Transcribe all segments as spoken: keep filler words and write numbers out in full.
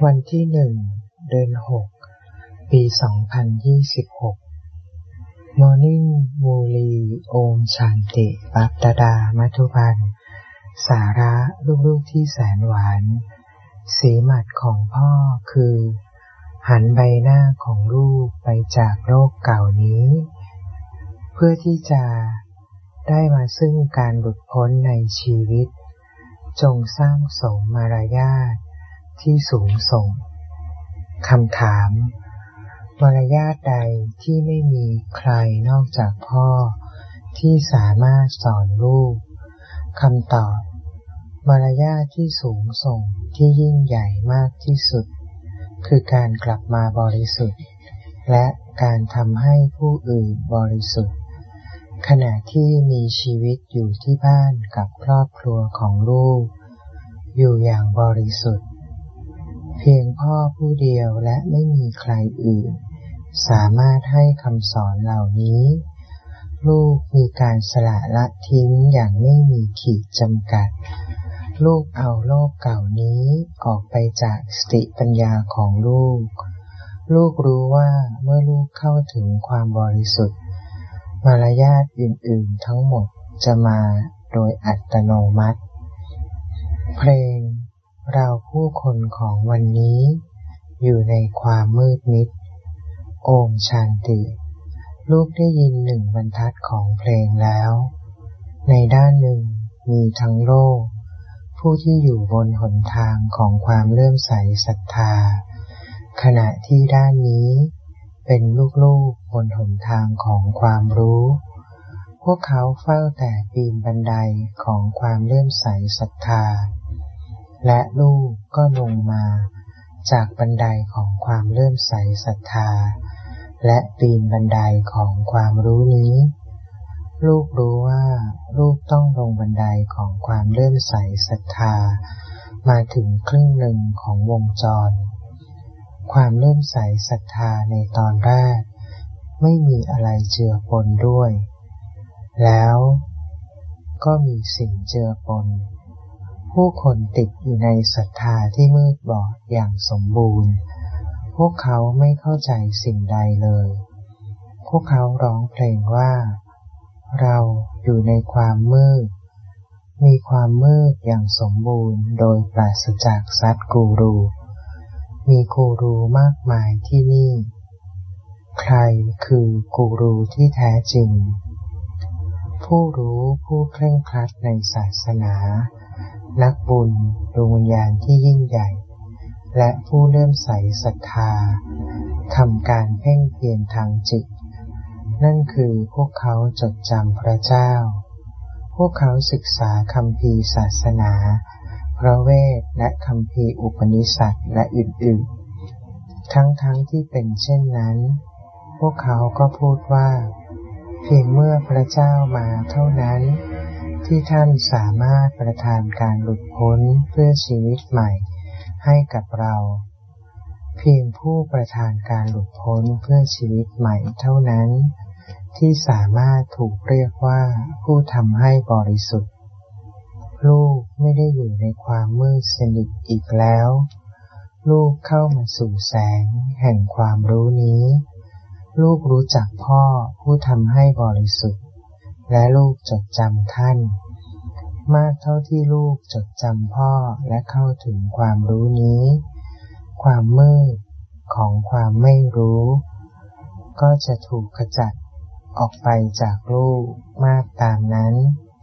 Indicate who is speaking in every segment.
Speaker 1: วันที่หนึ่งเดือนหกปีสองพันยี่สิบหก Morning มูลีโอมชันติปัปตดามัทุพันสาระลูกๆที่แสนหวานสีหมัดของพ่อคือหันใบหน้าของลูกไปจากโลกเก่านี้เพื่อที่จะได้มาซึ่งการหลุดพ้นในชีวิตจงสร้างสมมารยาทที่สูงส่งคำถามมารยาทใดที่ไม่มีใครนอกจากพ่อที่สามารถสอนลูกคำตอบมารยาทที่สูงส่งที่ยิ่งใหญ่มากที่สุดคือการกลับมาบริสุทธิ์และการทำให้ผู้อื่นบริสุทธิ์ขณะที่มีชีวิตอยู่ที่บ้านกับครอบครัวของลูกอยู่อย่างบริสุทธิ์เพียงพ่อผู้เดียวและไม่มีใครอื่นสามารถให้คำสอนเหล่านี้ลูกมีการสละละทิ้งอย่างไม่มีขีดจำกัดลูกเอาโลกเก่านี้ออกไปจากสติปัญญาของลูกลูกรู้ว่าเมื่อลูกเข้าถึงความบริสุทธิ์มารยาทอื่นๆทั้งหมดจะมาโดยอัตโนมัติเพลงเราผู้คนของวันนี้อยู่ในความมืดมิดโอมชันติลูกได้ยินหนึ่งบรรทัดของเพลงแล้วในด้านหนึ่งมีทั้งโลกผู้ที่อยู่บนหนทางของความเลื่อมใสศรัทธาขณะที่ด้านนี้เป็นลูกๆบนหนทางของความรู้พวกเขาเฝ้าแต่ปีนบันไดของความเลื่อมใสศรัทธาและลูกก็ลงมาจากบันไดของความเลื่อมใสศรัทธาและปีนบันไดของความรู้นี้ลูกรู้ว่าลูกต้องลงบันไดของความเลื่อมใสศรัทธามาถึงครึ่งหนึ่งของวงจรความเลื่อมใสศรัทธาในตอนแรกไม่มีอะไรเจือปนด้วยแล้วก็มีสิ่งเจือปนผู้คนติดอยู่ในศรัทธาที่มืดบอดอย่างสมบูรณ์พวกเขาไม่เข้าใจสิ่งใดเลยพวกเขาร้องเพลงว่าเราอยู่ในความมืดมีความมืดอย่างสมบูรณ์โดยปราศจากซัดกูรูมีกูรูมากมายที่นี่ใครคือกูรูที่แท้จริงผู้รู้ผู้เคร่งครัดในศาสนานักบุญดวงวิญญาณที่ยิ่งใหญ่และผู้เลื่อมใสศรัทธาทำการเพ่งเพียรทางจิตนั่นคือพวกเขาจดจำพระเจ้าพวกเขาศึกษาคัมภีร์ศาสนาพระเวทและคัมภีร์อุปนิษัทและอื่นๆทั้งๆ ท, ที่เป็นเช่นนั้นพวกเขาก็พูดว่าเพียงเมื่อพระเจ้ามาเท่านั้นที่ท่านสามารถประทานการหลุดพ้นเพื่อชีวิตใหม่ให้กับเราเพียงผู้ประทานการหลุดพ้นเพื่อชีวิตใหม่เท่านั้นที่สามารถถูกเรียกว่าผู้ทำให้บริสุทธิ์ลูกไม่ได้อยู่ในความมืดสนิทอีกแล้วลูกเข้ามาสู่แสงแห่งความรู้นี้ลูกรู้จักพ่อผู้ทำให้บริสุทธิ์และลูกจดจำท่านมากเท่าที่ลูกจดจำพ่อและเข้าถึงความรู้นี้ความมืดของความไม่รู้ก็จะถูกขจัดออกไปจากลูกมากตามนั้น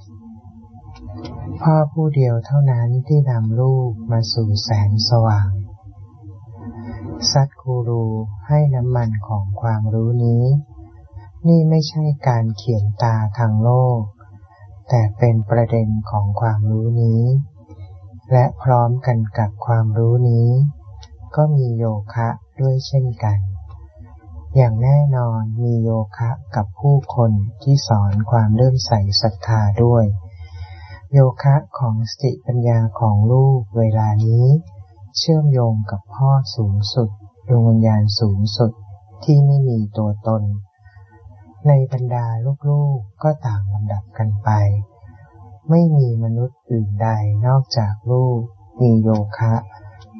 Speaker 1: พ่อผู้เดียวเท่านั้นที่นำลูกมาสู่แสงสว่างซัดกูรูให้น้ำมันของความรู้นี้นี่ไม่ใช่การเขียนตาทางโลกแต่เป็นประเด็นของความรู้นี้และพร้อมกันกับความรู้นี้ก็มีโยคะด้วยเช่นกันอย่างแน่นอนมีโยคะกับผู้คนที่สอนความเลื่อมใสศรัทธาด้วยโยคะของสติปัญญาของลูกเวลานี้เชื่อมโยงกับพ่อสูงสุดดวงวิญญาณสูงสุดที่ไม่มีตัวตนในบรรดาลูกๆก็ต่างลำดับกันไปไม่มีมนุษย์อื่นใดนอกจากลูกมีโยคะ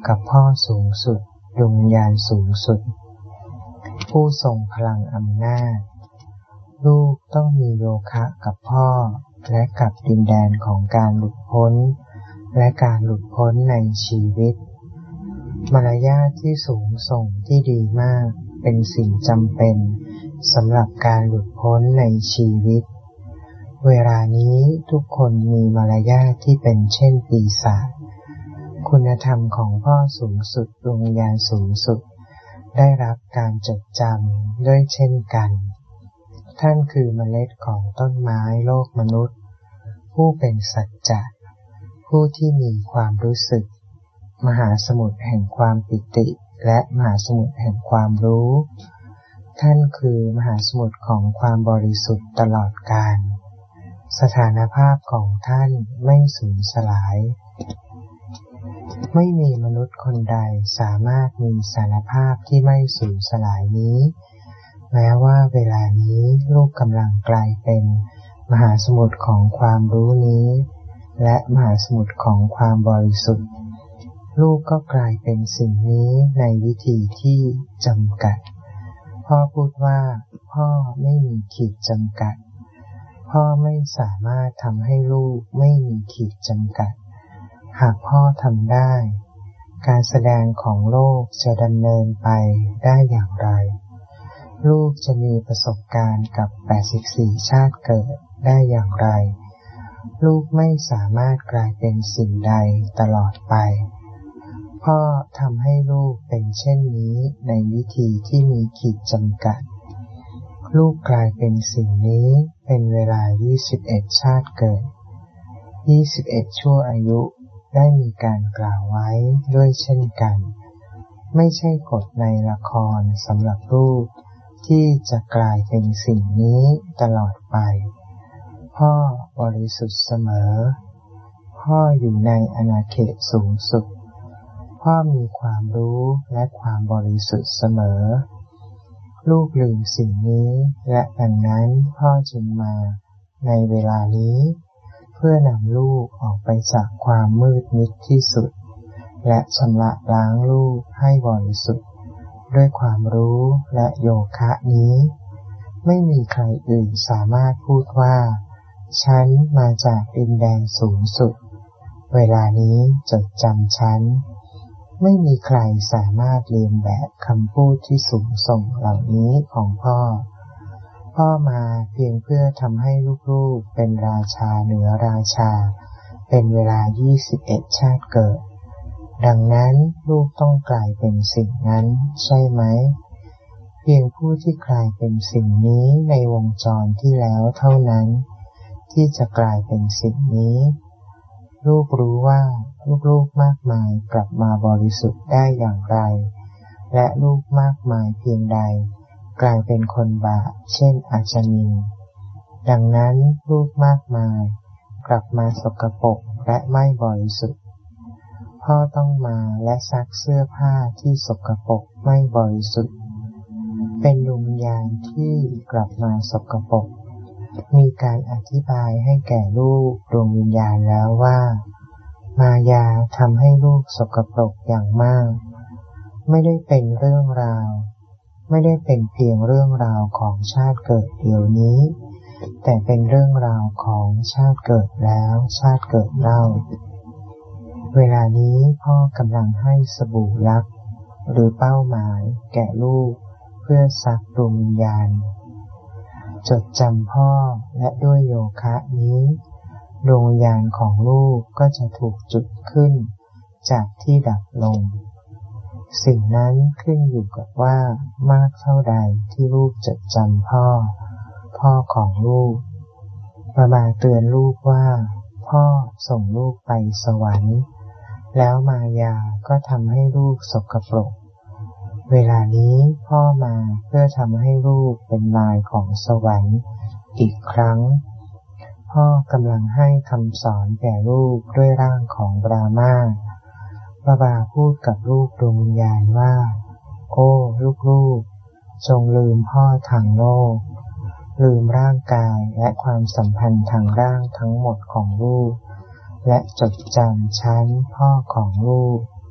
Speaker 1: กับพ่อสูงสุดดวงวิญญาณสูงสุดผู้ทรงพลังอำนาจลูกต้องมีโยคะกับพ่อและกับดินแดนของการหลุดพ้นและการหลุดพ้นในชีวิตมารยาทที่สูงส่งที่ดีมากเป็นสิ่งจำเป็นสำหรับการหลุดพ้นในชีวิตเวลานี้ทุกคนมีมารยาทที่เป็นเช่นปีศาจคุณธรรมของพ่อสูงสุดดวงวิญญาณสูงสุดได้รับการจดจำด้วยเช่นกันท่านคือเมล็ดของต้นไม้โลกมนุษย์ผู้เป็นสัจจะผู้ที่มีความรู้สึกมหาสมุทรแห่งความปิติและมหาสมุทรแห่งความรู้ท่านคือมหาสมุทรของความบริสุทธิ์ตลอดกาลสถานภาพของท่านไม่สูญสลายไม่มีมนุษย์คนใดสามารถมีสารภาพที่ไม่สูญสลายนี้แม้ว่าเวลานี้ลูกกำลังกลายเป็นมหาสมุทรของความรู้นี้และมหาสมุทรของความบริสุทธิ์ลูกก็กลายเป็นสิ่งนี้ในวิธีที่จำกัดพ่อพูดว่าพ่อไม่มีขีดจำกัดพ่อไม่สามารถทำให้ลูกไม่มีขีดจำกัดหากพ่อทำได้การแสดงของโลกจะดำเนินไปได้อย่างไรลูกจะมีประสบการณ์กับแปดสิบสี่ชาติเกิดได้อย่างไรลูกไม่สามารถกลายเป็นสิ่งใดตลอดไปพ่อทำให้ลูกเป็นเช่นนี้ในวิธีที่มีขีดจำกัดลูกกลายเป็นสิ่งนี้เป็นเวลายี่สิบเอ็ดชาติเกิดยี่สิบเอ็ดชั่วอายุได้มีการกล่าวไว้ด้วยเช่นกันไม่ใช่กฎในละครสำหรับลูกที่จะกลายเป็นสิ่งนี้ตลอดไปพ่อบริสุทธิ์เสมอพ่ออยู่ในอาณาเขตสูงสุดพ่อมีความรู้และความบริสุทธิ์เสมอลูกลืมสิ่งนี้และดังนั้นพ่อจึงมาในเวลานี้เพื่อนำลูกออกไปจากความมืดมิดที่สุดและชำระล้างลูกให้บริสุทธิ์ด้วยความรู้และโยคะนี้ไม่มีใครอื่นสามารถพูดว่าฉันมาจากดินแดนสูงสุดเวลานี้จดจำฉันไม่มีใครสามารถเลียนแบบคำพูดที่สูงส่งเหล่านี้ของพ่อพ่อมาเพียงเพื่อทำให้ลูกๆเป็นราชาเหนือราชาเป็นเวลายี่สิบเอ็ดชาติเกิดดังนั้นลูกต้องกลายเป็นสิ่งนั้นใช่ไหมเพียงผู้ที่กลายเป็นสิ่งนี้ในวงจรที่แล้วเท่านั้นที่จะกลายเป็นสิ่งนี้ลูกรู้ว่าลูกๆมากมายกลับมาบริสุทธิ์ได้อย่างไรและลูกมากมายเพียงใดกลายเป็นคนบาปเช่นอาชนีดังนั้นลูกมากมายกลับมาสกปรกและไม่บริสุทธิ์พ่อต้องมาและซักเสื้อผ้าที่สกปรกไม่บริสุทธิ์เป็นดวงวิญญาณที่กลับมาสกปรกมีการอธิบายให้แก่ลูกดวงวิญญาณแล้วว่ามายาทำให้ลูกสกปรกอย่างมากไม่ได้เป็นเรื่องราวไม่ได้เป็นเพียงเรื่องราวของชาติเกิดเดียวนี้แต่เป็นเรื่องราวของชาติเกิดแล้วชาติเกิดเล่าเวลานี้พ่อกำลังให้สบู่ลักหรือเป้าหมายแก่ลูกเพื่อซักดวงวิญญาณจดจำพ่อและด้วยโยคะนี้ดวงวิญญาณของลูกก็จะถูกจุดขึ้นจากที่ดับลงสิ่งนั้นขึ้นอยู่กับว่ามากเท่าใดที่ลูกจดจำพ่อพ่อของลูกมามาเตือนลูกว่าพ่อส่งลูกไปสวรรค์แล้วมายาก็ทำให้ลูกสกปรกเวลานี้พ่อมาเพื่อทำให้ลูกเป็นลายของสวรรค์อีกครั้งพ่อกำลังให้คำสอนแก่ลูกด้วยร่างของบรามาบาบาพูดกับลูกดวงวิญญาณว่าโอ้ลูกๆจงลืมพ่อทางโลกลืมร่างกายและความสัมพันธ์ทางร่างทั้งหมดของลูกและจดจำฉันพ่อของลูก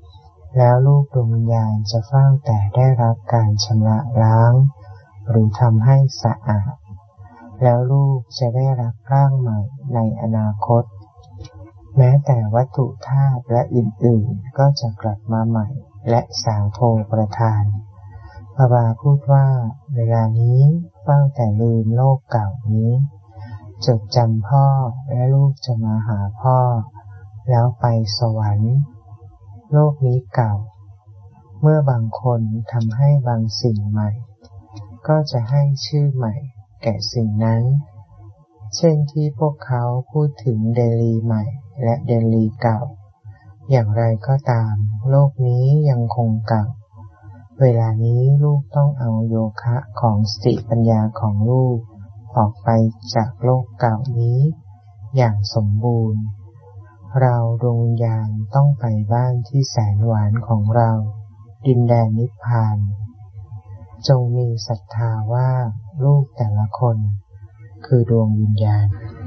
Speaker 1: แล้วลูกดวงวิญญาณจะเฝ้าแต่ได้รับการชำระล้างหรือทำให้สะอาดแล้วลูกจะได้รับร่างใหม่ในอนาคตแม้แต่วัตถุธาตุและอื่นๆก็จะกลับมาใหม่และสาโทประทานบาบาพูดว่าเวลานี้เฝ้าแต่ลืมโลกเก่านี้จดจำพ่อและลูกจะมาหาพ่อแล้วไปสวรรค์โลกนี้เก่าเมื่อบางคนทำให้บางสิ่งใหม่ก็จะให้ชื่อใหม่แก่สิ่งนั้นเช่นที่พวกเขาพูดถึงเดลีใหม่และเดลีเก่าอย่างไรก็ตามโลกนี้ยังคงเก่าเวลานี้ลูกต้องเอาโยคะของสติปัญญาของลูกออกไปจากโลกเก่านี้อย่างสมบูรณ์เราดวงวิญญาณต้องไปบ้านที่แสนหวานของเราดินแดนนิพพานจงมีศรัทธาว่าลูกแต่ละคนคือดวงวิญญาณ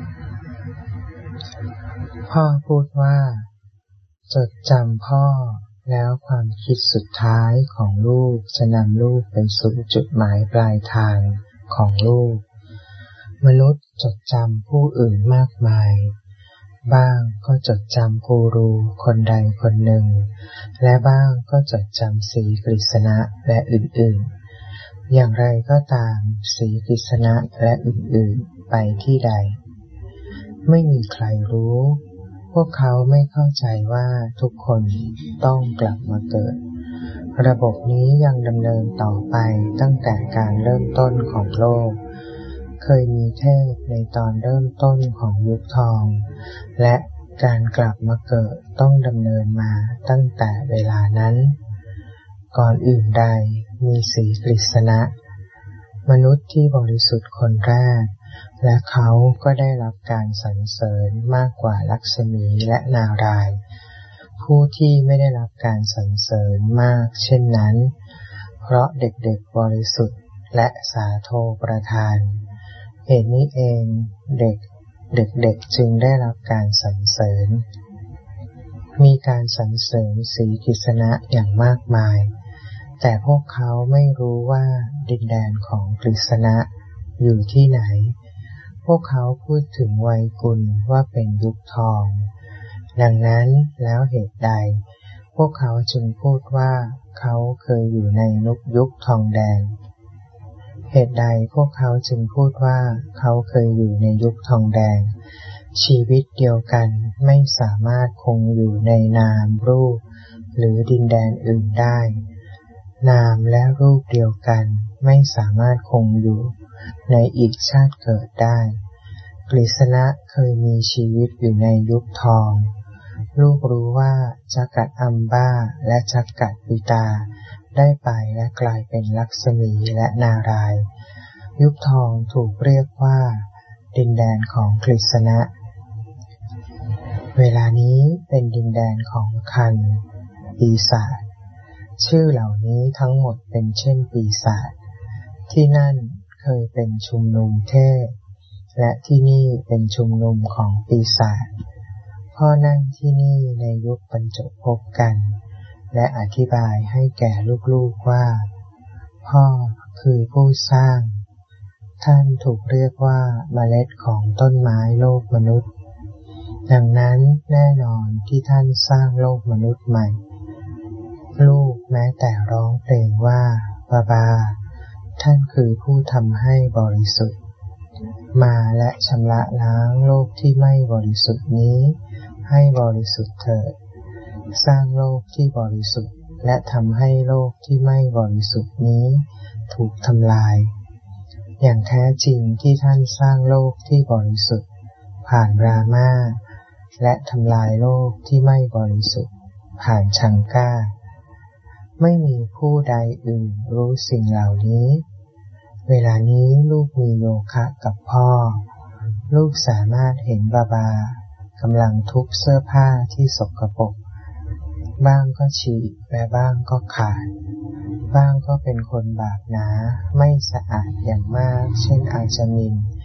Speaker 1: พ่อพูดว่าจดจำพ่อแล้วความคิดสุดท้ายของลูกจะนำลูกไปสู่จุดหมายปลายทางของลูกมนุษย์จดจำผู้อื่นมากมายบ้างก็จดจำกูรูคนใดคนหนึ่งและบ้างก็จดจำสีกฤษณะและอื่นๆอย่างไรก็ตามสีกฤษณะและอื่นๆไปที่ใดไม่มีใครรู้พวกเขาไม่เข้าใจว่าทุกคนต้องกลับมาเกิดระบบนี้ยังดำเนินต่อไปตั้งแต่การเริ่มต้นของโลกเคยมีเทพในตอนเริ่มต้นของยุคทองและการกลับมาเกิดต้องดำเนินมาตั้งแต่เวลานั้นก่อนอื่นใดมีสีกฤษณะมนุษย์ที่บริสุทธิ์คนแรกและเขาก็ได้รับการสรรเสริญมากกว่าลักษมีและนารายณ์ผู้ที่ไม่ได้รับการสรรเสริญมากเช่นนั้นเพราะเด็กๆบริสุทธิ์และสาโทประทานเหตุนี้เองเด็กเด็กๆจึงได้รับการสรรเสริญมีการสรรเสริญสีกฤษณะอย่างมากมายแต่พวกเขาไม่รู้ว่าดินแดนของกฤษณะอยู่ที่ไหนพวกเขาพูดถึงไวยกุลว่าเป็นยุคทองดังนั้นแล้วเหตุใดพวกเขาจึงพูดว่าเขาเคยอยู่ในยุคยุคทองแดงเหตุใดพวกเขาจึงพูดว่าเขาเคยอยู่ในยุคทองแดงชีวิตเดียวกันไม่สามารถคงอยู่ในนามรูปหรือดินแดนอื่นได้นามและรูปเดียวกันไม่สามารถคงอยู่ในอีกชาติเกิดได้กฤษณะเคยมีชีวิตอยู่ในยุคทองลูกรู้ว่าจักกัดอัมบาและจักกัดปิตาได้ไปและกลายเป็นลักษมีและนารายณ์ยุคทองถูกเรียกว่าดินแดนของกฤษณะเวลานี้เป็นดินแดนของคันปีศาจชื่อเหล่านี้ทั้งหมดเป็นเช่นปีศาจที่นั่นเคยเป็นชุมนุมเทพและที่นี่เป็นชุมนุมของปีศาจพ่อนั่งที่นี่ในยุคบรรจบพบกันและอธิบายให้แก่ลูกๆว่าพ่อคือผู้สร้างท่านถูกเรียกว่าเมล็ดของต้นไม้โลกมนุษย์ดังนั้นแน่นอนที่ท่านสร้างโลกมนุษย์ใหม่ลูกแม้แต่ร้องเพลงว่าบาบาท่านคือผู้ทำให้บริสุทธิ์มาและชำระล้างโลกที่ไม่บริสุทธิ์นี้ให้บริสุทธิ์เถิดสร้างโลกที่บริสุทธิ์และทำให้โลกที่ไม่บริสุทธิ์นี้ถูกทำลายอย่างแท้จริงที่ท่านสร้างโลกที่บริสุทธิ์ผ่านรามาและทำลายโลกที่ไม่บริสุทธิ์ผ่านชังก้าไม่มีผู้ใดอื่นรู้สิ่งเหล่านี้เวลานี้ลูกมีโยคะกับพ่อลูกสามารถเห็นบาบากำลังทุบเสื้อผ้าที่สกปรกบ้างก็ฉีกและบ้างก็ขาดบ้างก็เป็นคนบาปหนาไม่สะอาดอย่างมากเช่นอาจามิน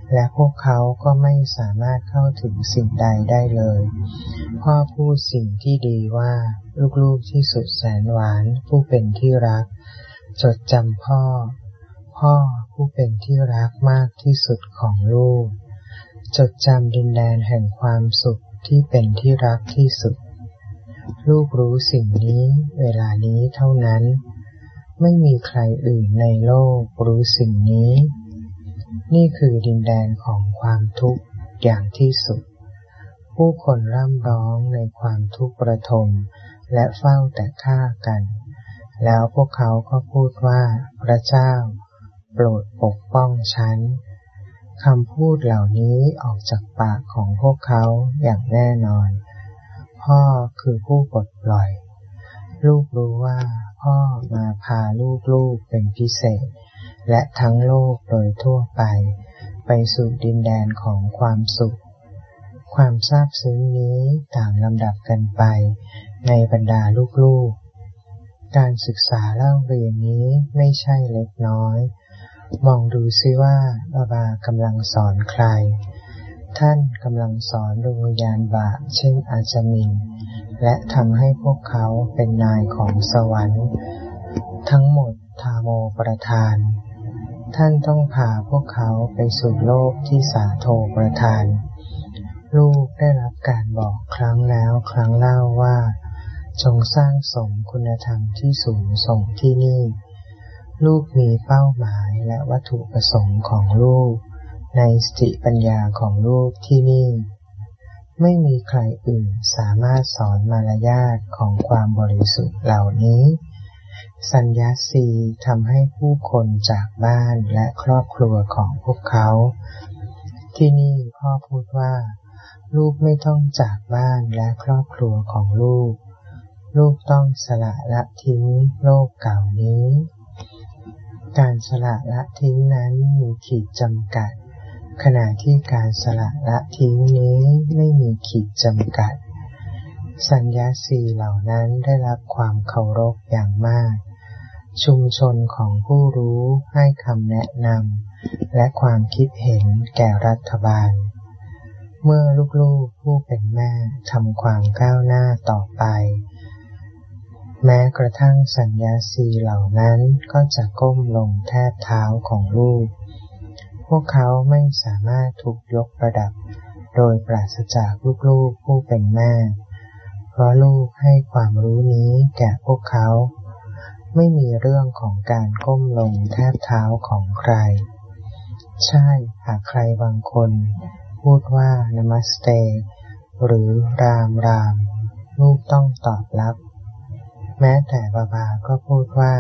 Speaker 1: และพวกเขาก็ไม่สามารถเข้าถึงสิ่งใดได้เลยพ่อพูดสิ่งที่ดีว่าลูกๆที่สุดแสนหวานผู้เป็นที่รักจดจำพ่อพ่อผู้เป็นที่รักมากที่สุดของลูกจดจำดินแดนแห่งความสุขที่เป็นที่รักที่สุดลูกรู้สิ่งนี้เวลานี้เท่านั้นไม่มีใครอื่นในโลกรู้สิ่งนี้นี่คือดินแดนของความทุกข์อย่างที่สุดผู้คนร่ำร้องในความทุกข์ระทมและเฝ้าแต่ฆ่ากันแล้วพวกเขาก็พูดว่าพระเจ้าโปรดปกป้องฉันคำพูดเหล่านี้ออกจากปากของพวกเขาอย่างแน่นอนพ่อคือผู้ปลดปล่อยลูกรู้ว่าพ่อมาพาลูกๆเป็นพิเศษและทั้งโลกโดยทั่วไปไปสู่ดินแดนของความสุขความซาบซึ้งนี้ต่างลำดับกันไปในบรรดาลูกๆการศึกษาเล่าเรียนนี้ไม่ใช่เล็กน้อยมองดูซิว่าบาบากำลังสอนใครท่านกำลังสอนดวงวิญญาณบาปเช่นอาจามินและทำให้พวกเขาเป็นนายของสวรรค์ทั้งหมดทาโมประทานท่านต้องพาพวกเขาไปสู่โลกที่สาโทประทานลูกได้รับการบอกครั้งแล้วครั้งเล่าว่าจงสร้างสมคุณธรรมที่สูงส่งที่นี่ลูกมีเป้าหมายและวัตถุประสงค์ของลูกในสติปัญญาของลูกที่นี่ไม่มีใครอื่นสามารถสอนมารยาทของความบริสุทธิ์เหล่านี้สัญญาสีทำให้ผู้คนจากบ้านและครอบครัวของพวกเขาที่นี่พ่อพูดว่าลูกไม่ต้องจากบ้านและครอบครัวของลูกลูกต้องสละละทิ้งโลกเก่านี้การสละละทิ้งนั้นมีขีดจำกัดขณะที่การสละละทิ้งนี้ไม่มีขีดจำกัดสัญญาสีเหล่านั้นได้รับความเคารพอย่างมากชุมชนของผู้รู้ให้คำแนะนำและความคิดเห็นแก่รัฐบาลเมื่อลูกๆผู้เป็นแม่ทำความก้าวหน้าต่อไปแม้กระทั่งสัญญาสีเหล่านั้นก็จะก้มลงแทบเท้าของลูกพวกเขาไม่สามารถถูกยกระดับโดยปราศจากลูกๆผู้เป็นแม่เพราะลูกให้ความรู้นี้แก่พวกเขาไม่มีเรื่องของการก้มลงแทบเท้าของใครใช่หากใครบางคนพูดว่านามัสเตหรือรามรามลูกต้องตอบรับแม้แต่บาบาก็พูดว่า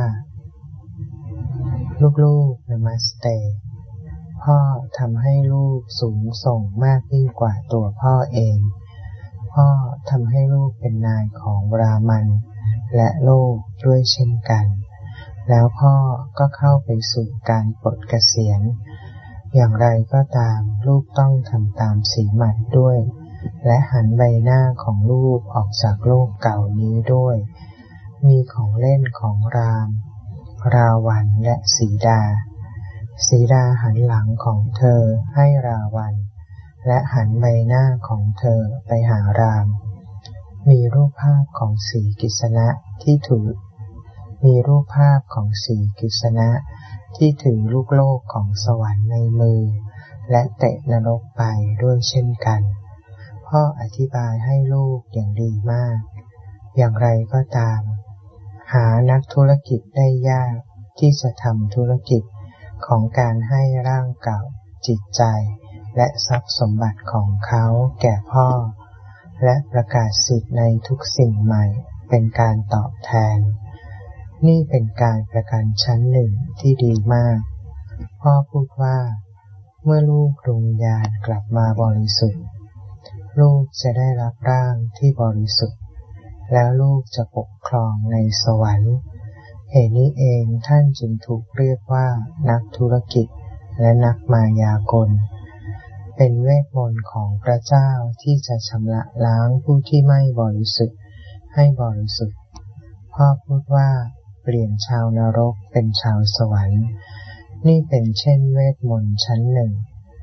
Speaker 1: ลูกๆนามัสเตพ่อทำให้ลูกสูงส่งมากยิ่งกว่าตัวพ่อเองพ่อทำให้ลูกเป็นนายของรามันและโลกด้วยเช่นกันแล้วพ่อก็เข้าไปสู่การปลดเกษียณอย่างไรก็ตามลูกต้องทำตามสีหมัดด้วยและหันใบหน้าของลูกออกจากโลกเก่านี้ด้วยมีของเล่นของรามราวันและสีดาสีดาหันหลังของเธอให้ราวันและหันใบหน้าของเธอไปหารามมีรูปภาพของสีกิษณะที่ถือมีรูปภาพของสีกิษณะที่ถือลูกโลกของสวรรค์ในมือและเตะนรกไปด้วยเช่นกันพ่ออธิบายให้ลูกอย่างดีมากอย่างไรก็ตามหานักธุรกิจได้ยากที่จะทำธุรกิจของการให้ร่างเก่าจิตใจและทรัพย์สมบัติของเขาแก่พ่อและประกาศสิทธิ์ในทุกสิ่งใหม่เป็นการตอบแทนนี่เป็นการประกันชั้นหนึ่งที่ดีมากพ่อพูดว่าเมื่อลูกดวงวิญญาณกลับมาบริสุทธิ์ลูกจะได้รับร่างที่บริสุทธิ์แล้วลูกจะปกครองในสวรรค์เหตุนี้เองท่านจึงถูกเรียกว่านักธุรกิจและนักมายากลเป็นเวทมนต์ของพระเจ้าที่จะชำระล้างผู้ที่ไม่บริสุทธิ์ให้บริสุทธิ์พ่อพูดว่าเปลี่ยนชาวนรกเป็นชาวสวรรค์นี่เป็นเช่นเวทมนต์ชั้นหนึ่ง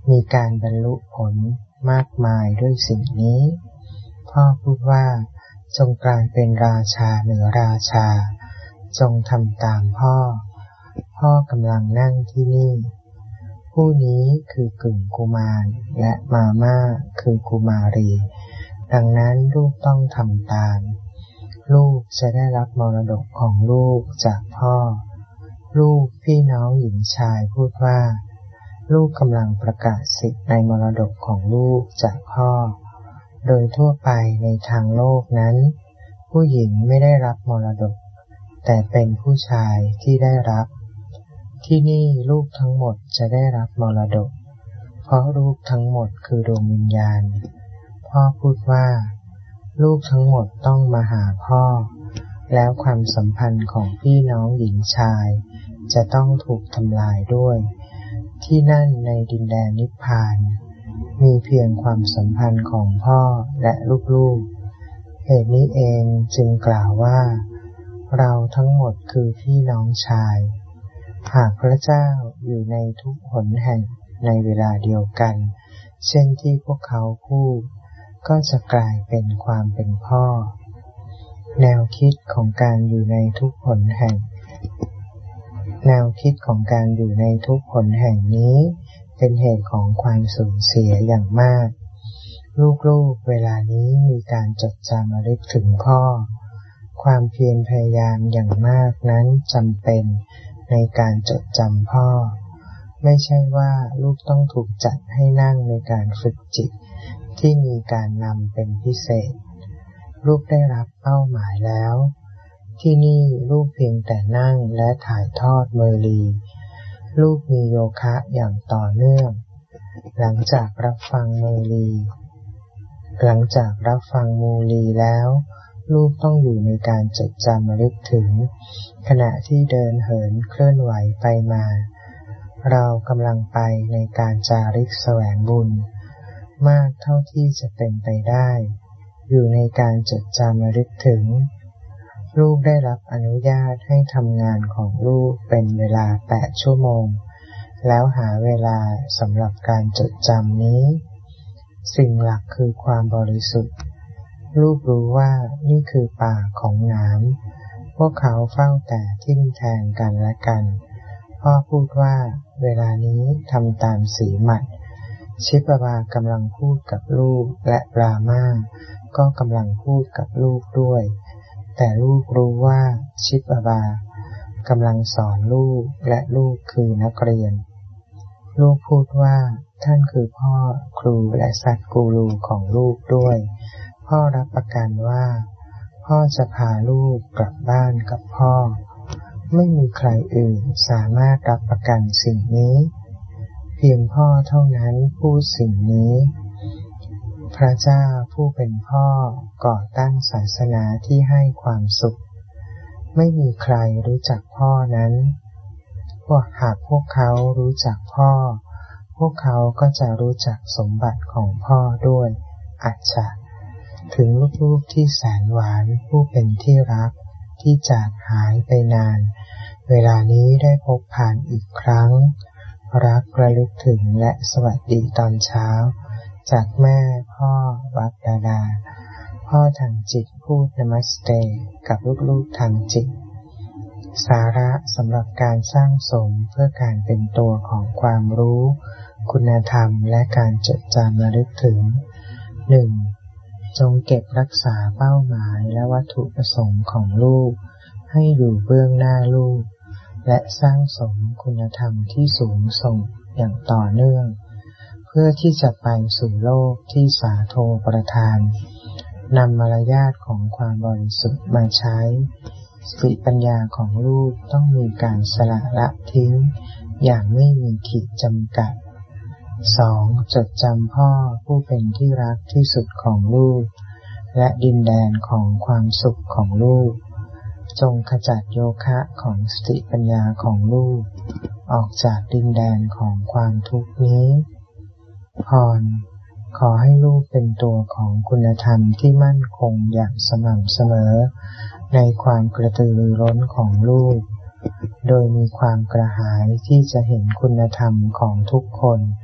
Speaker 1: มีการบรรลุผลมากมายด้วยสิ่งนี้พ่อพูดว่าจงกลายเป็นราชาเหนือราชาจงทำตามพ่อพ่อกำลังนั่งที่นี่ผู้นี้คือกึ่งกุมารและมาม่าคือกุมารีดังนั้นลูกต้องทำตามลูกจะได้รับมรดกของลูกจากพ่อลูกพี่น้องหญิงชายพูดว่าลูกกำลังประกาศสิทธิ์ในมรดกของลูกจากพ่อโดยทั่วไปในทางโลกนั้นผู้หญิงไม่ได้รับมรดกแต่เป็นผู้ชายที่ได้รับที่นี่ลูกทั้งหมดจะได้รับมรดกเพราะลูกทั้งหมดคือดวงวิญญาณพ่อพูดว่าลูกทั้งหมดต้องมาหาพ่อแล้วความสัมพันธ์ของพี่น้องหญิงชายจะต้องถูกทำลายด้วยที่นั่นในดินแดนนิพพานมีเพียงความสัมพันธ์ของพ่อและลูกๆเหตุนี้เองจึงกล่าวว่าเราทั้งหมดคือพี่น้องชายหากพระเจ้าอยู่ในทุกหนแห่งในเวลาเดียวกันเช่นที่พวกเขาพูดก็จะกลายเป็นความเป็นพ่อแนวคิดของการอยู่ในทุกหนแห่งแนวคิดของการอยู่ในทุกหนแห่งนี้เป็นเหตุของความสูญเสียอย่างมากลูกๆเวลานี้มีการจดจำระลึกถึงพ่อความเพียรพยายามอย่างมากนั้นจำเป็นในการจดจำพ่อไม่ใช่ว่าลูกต้องถูกจัดให้นั่งในการฝึกจิตที่มีการนำเป็นพิเศษลูกได้รับเป้าหมายแล้วที่นี่ลูกเพียงแต่นั่งและถ่ายทอดเมรีลูกมีโยคะอย่างต่อเนื่องหลังจากรับฟังเมรีหลังจากรับฟังมูลีแล้วลูกต้องอยู่ในการจดจำระลึกถึงขณะที่เดินเหินเคลื่อนไหวไปมาเรากำลังไปในการจาริกแสวงบุญมากเท่าที่จะเป็นไปได้อยู่ในการจดจำระลึกถึงลูกได้รับอนุญาตให้ทำงานของลูกเป็นเวลาแปดชั่วโมงแล้วหาเวลาสำหรับการจดจำนี้สิ่งหลักคือความบริสุทธิ์ลูกรู้ว่านี่คือป่าของหนามพวกเขาเฝ้าแต่ทิ่มแทงกันและกันพ่อพูดว่าเวลานี้ทำตามสีหมัดชิปบากำลังพูดกับลูกและปรามาก็กำลังพูดกับลูกด้วยแต่ลูกรู้ว่าชิปบากำลังสอนลูกและลูกคือนักเรียนลูกพูดว่าท่านคือพ่อครูและสัตกูรูของลูกด้วยพ่อรับประกันว่าพ่อจะพาลูกกลับบ้านกับพ่อไม่มีใครอื่นสามารถรับประกันสิ่งนี้เพียงพ่อเท่านั้นพูดสิ่งนี้พระเจ้าผู้เป็นพ่อก่อตั้งศาสนาที่ให้ความสุขไม่มีใครรู้จักพ่อนั้นพวกหากพวกเขารู้จักพ่อพวกเขาก็จะรู้จักสมบัติของพ่อด้วยอัจฉริถึงลูกๆที่แสนหวานผู้เป็นที่รักที่จากหายไปนานเวลานี้ได้พบผ่านอีกครั้งรักระลึกถึงและสวัสดีตอนเช้าจากแม่พ่อวัดดาดาพ่อทางจิตพูดนมัสเตกับลูกๆทางจิตสาระสำหรับการสร้างสมเพื่อการเป็นตัวของความรู้คุณธรรมและการจดจำระลึกถึง หนึ่ง จงเก็บรักษาเป้าหมายและวัตถุประสงค์ของลูกให้อยู่เบื้องหน้าลูกและสร้างสมคุณธรรมที่สูงส่งอย่างต่อเนื่องเพื่อที่จะไปสู่โลกที่สาโทประทานนำมารยาทของความบริสุทธิ์มาใช้สติปัญญาของลูกต้องมีการสละละทิ้งอย่างไม่มีขีดจำกัด สอง จดจำพ่อผู้เป็นที่รักที่สุดของลูกและดินแดนของความสุขของลูกจงขจัดโยคะของสติปัญญาของลูกออกจากดินแดนของความทุกข์นี้พรขอให้ลูกเป็นตัวของคุณธรรมที่มั่นคงอย่างสม่ำเสมอในความกระตือรือร้นของลูกโดยมีความกระหายที่จะเห็นคุณธรรมของทุกคน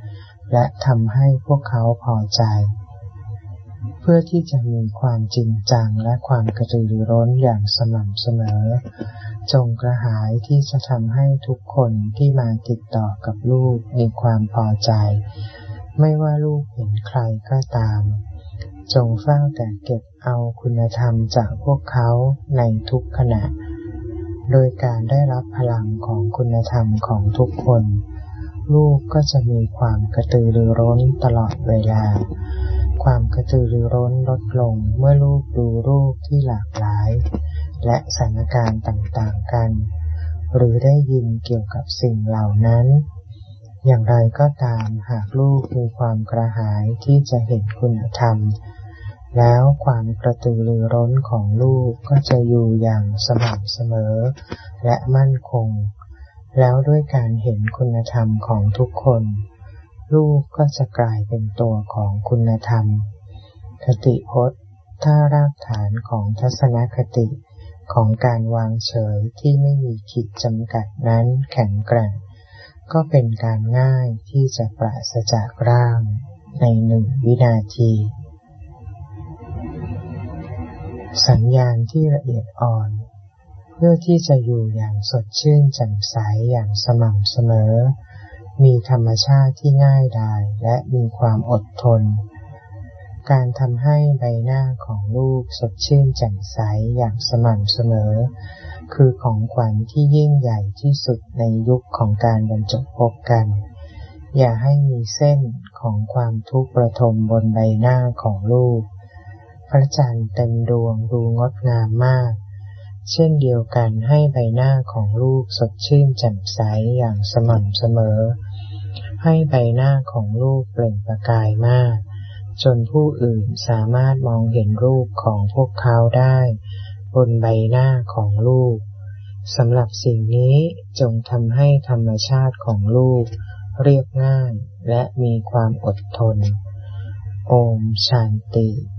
Speaker 1: และทำให้พวกเขาพอใจเพื่อที่จะมีความจริงจังและความกระตือรือร้นอย่างสม่ำเสมอจงกระหายที่จะทำให้ทุกคนที่มาติดต่อกับลูกมีความพอใจไม่ว่าลูกเห็นใครก็ตามจงเฝ้าแต่เก็บเอาคุณธรรมจากพวกเขาในทุกขณะโดยการได้รับพลังของคุณธรรมของทุกคนลูกก็จะมีความกระตือรือร้นตลอดเวลาความกระตือรือร้นลดลงเมื่อลูกดูรูปที่หลากหลายและสถานการณ์ต่างๆกันหรือได้ยินเกี่ยวกับสิ่งเหล่านั้นอย่างไรก็ตามหากลูกมีความกระหายที่จะเห็นคุณธรรมแล้วความกระตือรือร้นของลูกก็จะอยู่อย่างสม่ำเสมอและมั่นคงแล้วด้วยการเห็นคุณธรรมของทุกคนลูกก็จะกลายเป็นตัวของคุณธรรมคติพจน์ถ้ารากฐานของทัศนคติของการวางเฉยที่ไม่มีขีดจำกัดนั้นแข็งแกร่งก็เป็นการง่ายที่จะปราศจากร่างในหนึ่งวินาทีสัญญาณที่ละเอียดอ่อนเพื่อที่จะอยู่อย่างสดชื่นแจ่มใสอย่างสม่ำเสมอมีธรรมชาติที่ง่ายดายและมีความอดทนการทำให้ใบหน้าของลูกสดชื่นแจ่มใสอย่างสม่ำเสมอคือของขวัญที่ยิ่งใหญ่ที่สุดในยุคของการบรรจบพบกันอย่าให้มีเส้นของความทุกข์ประทมบนใบหน้าของลูกพระจันทร์เต็มดวงดูงดงามมากเช่นเดียวกันให้ใบหน้าของลูกสดชื่นแจ่มใสอย่างสม่ำเสมอให้ใบหน้าของลูกเปล่งประกายมากจนผู้อื่นสามารถมองเห็นรูปของพวกเขาได้บนใบหน้าของลูกสำหรับสิ่งนี้จงทำให้ธรรมชาติของลูกเรียบง่ายและมีความอดทนโอมชันติ